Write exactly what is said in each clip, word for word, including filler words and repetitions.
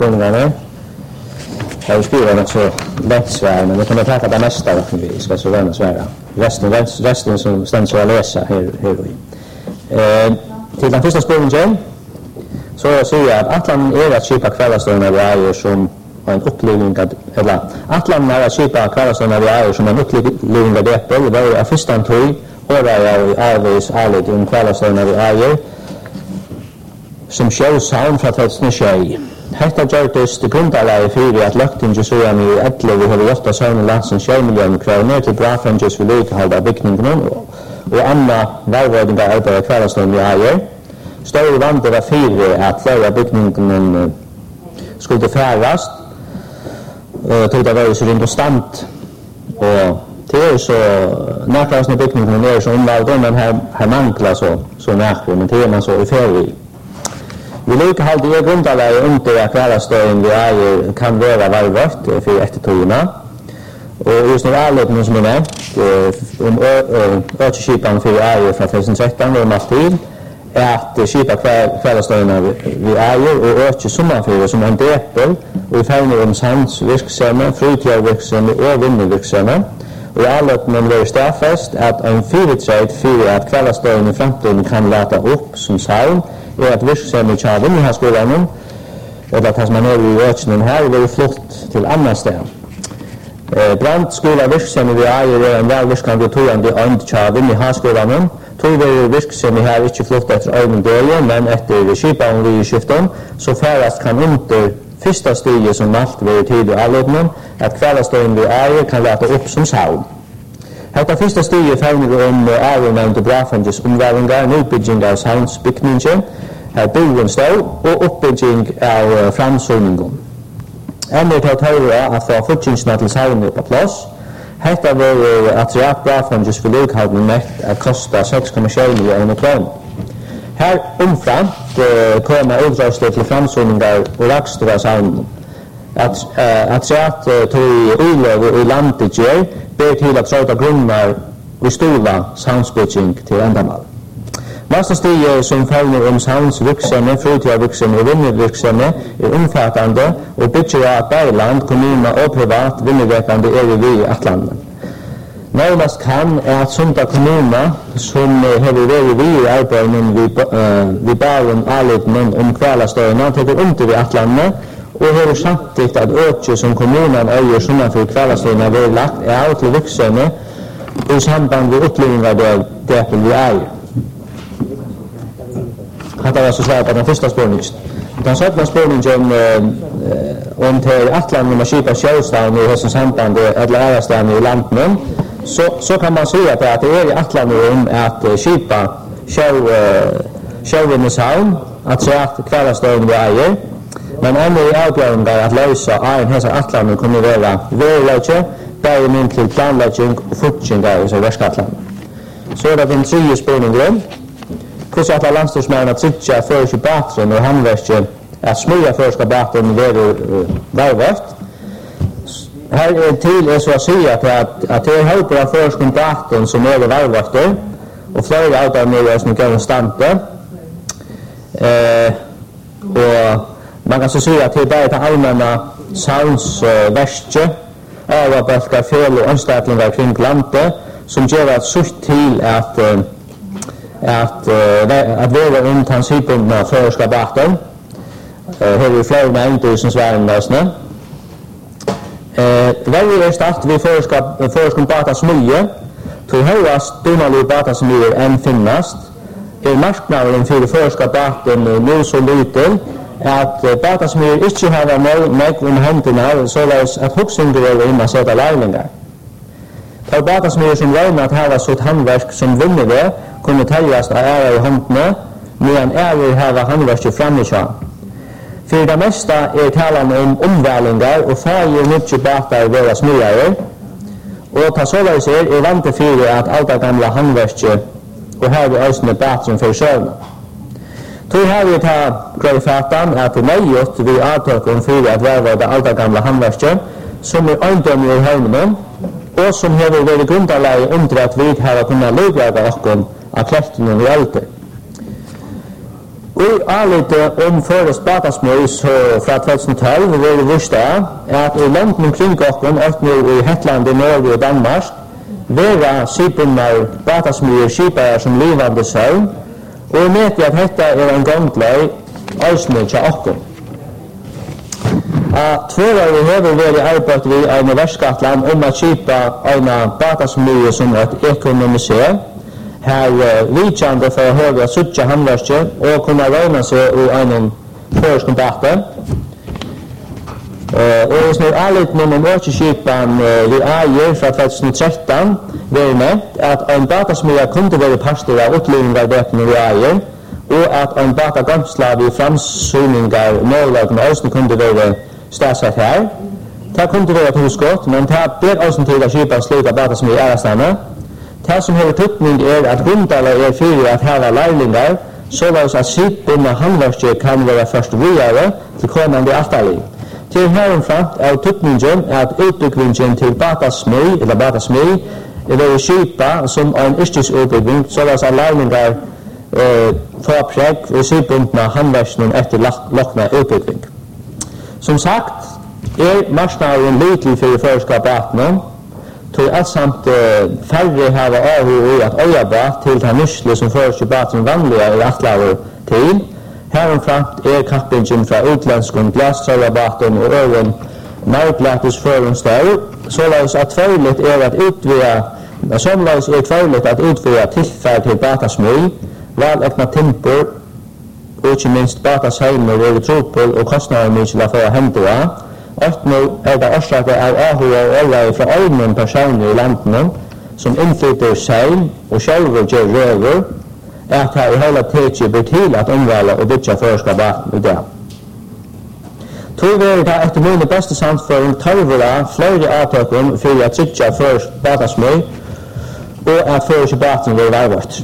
spurningarna. Jag skriver något så lätt svär, men vi kommer ta det mesta då vi ska så vända svära. Resten, resten som ständigt så att läsa här, här och i. Eh, till den första spurningen så säger jag att Atlan är att köpa kvällastående vi äger som en upplevning att, eller Atlan är att köpa kvällastående vi äger som en upplevning av det. Det var ju första tog och där jag ärvis ärligt om kvällastående vi äger som självsavn för att ha ett snitjej. Hetta gjordes det grundalagi fyrir at løgtingi søgjan i ellefu hefur gjort að søgna landsins sjö miljónir krónur til brafrangis við leikahalda bygningunum og anna varvøydingar arbeida kvælastunum við ægir. Stóri vandi var fyrir at fleira bygningunum skulle færast til það var så rundt og stand og det er så næklasna bygningunum er så umvalda men her, her mangla så, så nækru men det er man så i fyrir. Vi lika halde er grundalagi under at kvælastöðin vi ægir kan vera varvørt fyrir eftirtogina og just nu ærleiknum som er nevnt om økjeskipan fyrir ægir fra tjusen tretton og malt til er at skipa kvælastöðina vi ægir og økje summanfyrir som en depel og vi fegnir om sands virksemi, frutjárvirksemi og vinnuvirksemi og ærleiknum verður staðfest at ein fyrirtreit fyrir at kvælastöðin i framtíðin kan lata upp som savn er at virksomhet kjær vinner her skolen og at man er i økenen her vil flott til annan sted. Eh, Brandskola virksomhet vi eier er en velvirkende togende ånd kjær vinner her skolen. Tog vil virksomhet her ikke flott etter øyne døye, men etter skipan vi i skiften, så færast kan under første stiget som alt vil tid i allåtene, at kvællastøyen vi eier kan lete opp som savn. Hetta fyrsta stiget fevner om ærunevnte brafangis omværingar, nybygging av savnsbygningen, her byggen stod, og oppbygging av framsøgningen. Enn er til å tørre at få fortjingsene til savnet på plass. Hetta var at reat brafangis forløkhalden mekt at kosta seks komma sju millioner kroner. Her omframt kommer utdragsted til framsøgninger og rakstor av savnen. At, uh, at reat uh, tog uløv i landet gjør, ber til at tråda grunnar og stola savnsbygging til endamal. Næsta stige som fevner om savnsvirksomhet, frutjárvirksomhet og vinnervirksomhet er omfattande og bygger av Berland, kommuner og privat vinnervirkande er vi i Atlanten. Nærmast kan er at Sunda kommuner som hever vært vi i arbeidenen vi, uh, vi bæren alutnen om kvællastøyna teker under i Atlanten og hever samtidig at økje som kommunen eier sunnanfor kvællastøyna vil lagt er av til virksomhet i samband med upplevingar der depel vi eier. Detta var så svar på den första spårningen. Den södna spårningen eh, om till Atlanten med skipa självstånd i höstens samband eller ärastan i landet så, så kan man säga att det är i Atlanten om att skipa självvinneshavn att säga att kvällastånd vi äger men ännu i avgörande att lösa en hälsa Atlanten kommer vara vägläge där min till planläggning och fortsättning i sig Västgatlanten. Så är det den tredje spårningen. Hvordan atla landstorsmenn at sittja først i batren og handverket at smøya først i batren være varvøft. Her er til er så å si at, at det er helper av først i batren som er varvøfter og flere av dem er som ikke er stande. Eh, og man kan så si at det er bare til allmänna savnsverstje av å bølge fel og anstatlinger kring landet som gjør at sutt til at at uh, at vera um transitbundna førska batten. Uh, her er flere nevnte som svaren løsne. Uh, Veldig er start vi førska førska batta smye. Til høyast dumalige batta smye enn finnast. Er marknaden for førska batten nu så liten at uh, batta smye ikke har meg om hendene såleis at hoksingur er inna seta leiningar. Ta batta smye som regner at hava sitt handverk som vinner det kunne teljast av æra i håndene, medan æra hava handverket framikja. For det mesta er talan om omvælingar og fagir mykje batar vera smyare, og ta såleis er er vante fyrir at alta gamla handverket og her er òsne batren for søvna. Tog her vi ta grøyfatan at det nøyot vi avtøkken fyrir at verva det alta gamla handverket, som er øyndømmer i heimene, og som hever vært grundalagi under at vi har kunnet løylaga okkom av kleftene vi alder. I anlite om først batasmøy fra tjúgu túsund og tólv vil vi vise at i landet omkring okken, også i Hetland i Norge og Danmark, vera skipinnar batasmøyer skipare som livande søvn, og med at dette er en gangleg øysne til okken. Tvåra vi hever vært arbeidt vi av Verskatland om at skipa en batasmøyer som et ekonomisert, her vidkjande for å høre suttje handverket og kunne røyne seg i en føreskom bate. Og hvis vi er litt noen om åkjeskipen vi eier fra tjúgu túsund og trettan, vil jeg nevnt at en batasmøya kunne være pastor av utlivningarbeidene vi eier, og at en batagamslav i framsyningar målverkene også kunne være stedsett her. Det kunne være et husgått, men det ber også til å skipa slik av batasmøya i ærestane. Det som har tøtning er at grundala er fyrir at hava lærlingar, såleis at skipin og handverket kan være først videre til kommande aftallig. Til heromframt er tøtningen at utbyggvingen til batasmøy, eller batasmøy, er være skipa som en yrkesutbyggving, såleis at lærlingar eh, får preg og skipundna handverken etter lokna utbyggving. Som sagt, er marsnaren lytlig for føreskapatene, tog alt samt uh, færre hava ahu i at øya bat til den nysle som føres i baten vanlige er atlaver til. Heromframt er kappingen fra utlandskon glasstrøyabaten og øren nærglatis førensdag, såleis at tværligt er at utvida, såleis er tværligt at utvida tilfær til batasmøy, valegna timpur, og ikke minst batasheimer er utropel og kostnademykjela for å hendua. Og nå er det årsaker av ahuga og øyre fra øyne personer i landene som innflytter seg og selv gjør røver, er at det i hele tiden blir til at omvalde og bytja føreskapet i det. Tror vi er det etter mine beste samfunn tørvere flere avtøkken for at sitte føreskapet og at føreskapet vil være vårt.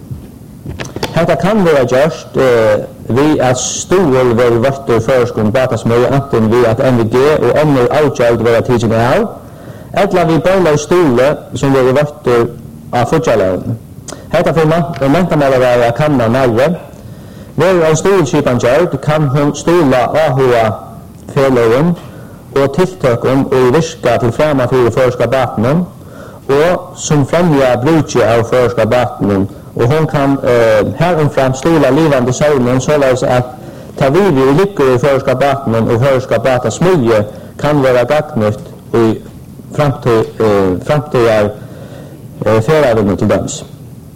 Hetta kan vera gjørst eh, vi at stol vil vørtur føreskund batasmøy, enten vi at M V G og andre avgjald vera tidsin av, eller vi bøyla i stole som vil vørtur av futjaløven. Hetta for mentamalaræra kanna nærre. Vil en stolskipan gjørd, kan hun stola ahuga fjeløven og tiltøkken og virka til frema fyrir føreskapatenen, og som fremja brukje av føreskapatenen, og hon kan eh, heromfram stola livande søvnen såleis at ta vivi og lykker i føreskapatenen og føreskapata smulje kan være gagnet i framtida eh, ferdavinne til døms.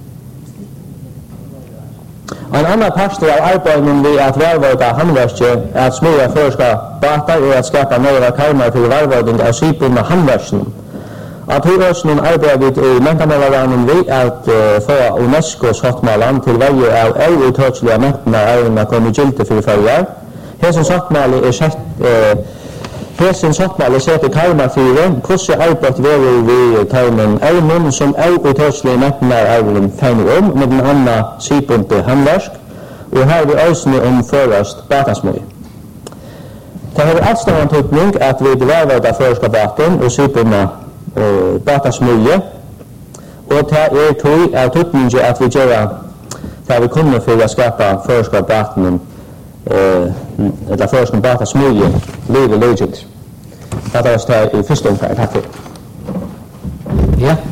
En annan pastor av arbeiden vi at varvøyda handverket er at smulja føreskapata og at skapa nøyra karmar til varvøyding av skipun og handverken. At høyøsnen arbeidet i mentamalarangen vi at uh, få UNESCOs hotmalan til veie av au-uttøtslige mentene er kommet gilde for følger. Hesens hotmale er sett uh, Hesens hotmale setter karma fire, hvordan arbeidet verer vi karmen eimen som au-uttøtslige mentene er feiner om, med den andre sipunte handversk, og her vi øsne om førast batasmøy. Det har alt stående tøtning at vi dvervede føreskapbaten og sipunte Uh, batasmøye, og det er tog av tøtningen at vi gjør det vi kunne for å skapa føreskapbaten uh, eller føreskap batasmøye livet løgjet. Det er også det i første omgang. Takk for. Ja.